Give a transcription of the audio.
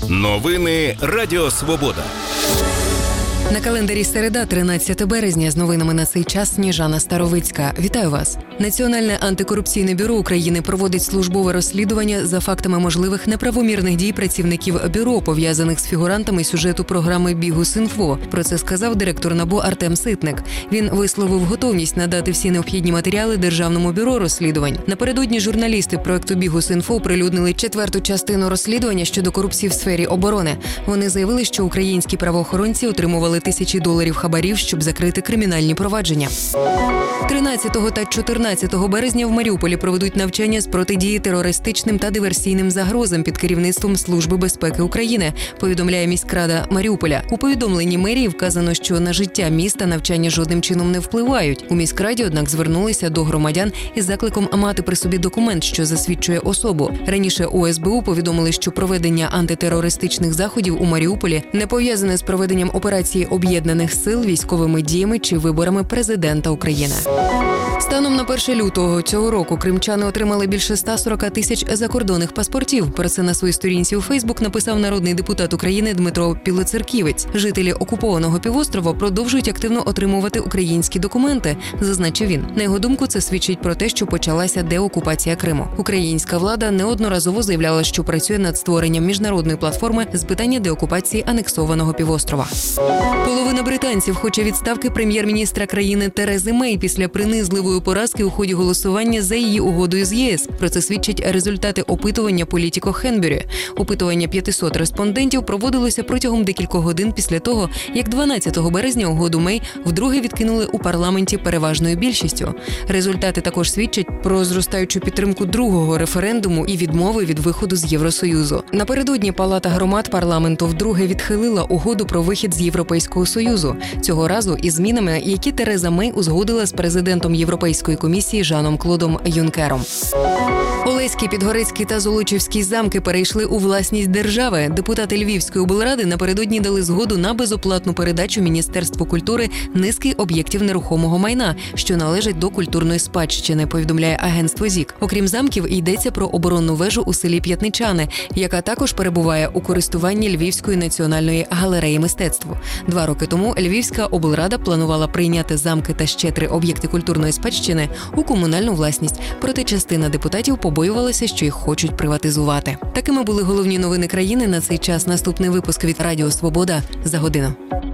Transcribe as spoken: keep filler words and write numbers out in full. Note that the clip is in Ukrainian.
Новини Радіо Свобода. На календарі середа, тринадцяте березня, з новинами на цей час Сніжана Старовицька. Вітаю вас. Національне антикорупційне бюро України проводить службове розслідування за фактами можливих неправомірних дій працівників бюро, пов'язаних з фігурантами сюжету програми «Бігус.Інфо». Про це сказав директор НАБУ Артем Ситник. Він висловив готовність надати всі необхідні матеріали Державному бюро розслідувань. Напередодні журналісти проекту «Бігус.Інфо» оприлюднили четверту частину розслідування щодо корупції в сфері оборони. Вони заявили, що українські правоохоронці отримували тисячі доларів хабарів, щоб закрити кримінальні провадження. тринадцятого та чотирнадцятого березня в Маріуполі проведуть навчання з протидії терористичним та диверсійним загрозам під керівництвом Служби безпеки України, повідомляє міськрада Маріуполя. У повідомленні мерії вказано, що на життя міста навчання жодним чином не впливають. У міськраді, однак, звернулися до громадян із закликом мати при собі документ, що засвідчує особу. Раніше у ес бе у повідомили, що проведення антитерористичних заходів у Маріуполі не пов'язане з проведенням операції Об'єднаних сил, військовими діями чи виборами президента України. Станом на перше лютого цього року кримчани отримали більше ста сорока тисяч закордонних паспортів. Про це на своїй сторінці у Фейсбук написав народний депутат України Дмитро Пілоцерківець. Жителі окупованого півострова продовжують активно отримувати українські документи, зазначив він. На його думку, це свідчить про те, що почалася деокупація Криму. Українська влада неодноразово заявляла, що працює над створенням міжнародної платформи з питання деокупації анексованого півострова. Половина британців хоче відставки прем'єр-міністра країни Терези Мей після принизливої поразки у ході голосування за її угодою з ЄС. Про це свідчать результати опитування Політіко Хенбюрі. Опитування п'ятисот респондентів проводилося протягом декількох годин після того, як дванадцятого березня угоду Мей вдруге відкинули у парламенті переважною більшістю. Результати також свідчать про зростаючу підтримку другого референдуму і відмови від виходу з Євросоюзу. Напередодні Палата громад парламенту вдруге відхилила угоду про вихід з Європейського Союзу. Цього разу із змінами, які Тереза Мей узгодила з президентом Європейської комісії Жаном Клодом Юнкером. Олеський, Підгорецький та Золочівський замки перейшли у власність держави. Депутати Львівської облради напередодні дали згоду на безоплатну передачу Міністерству культури низки об'єктів нерухомого майна, що належать до культурної спадщини, повідомляє агентство ЗІК. Окрім замків, йдеться про оборонну вежу у селі П'ятничани, яка також перебуває у користуванні Львівської національної галереї мистецтв. Два роки тому Львівська облрада планувала прийняти замки та ще три об'єкти культурної спадщини у комунальну власність, проте частина депутатів побоювалася, що їх хочуть приватизувати. Такими були головні новини країни на цей час. Наступний випуск від Радіо Свобода за годину.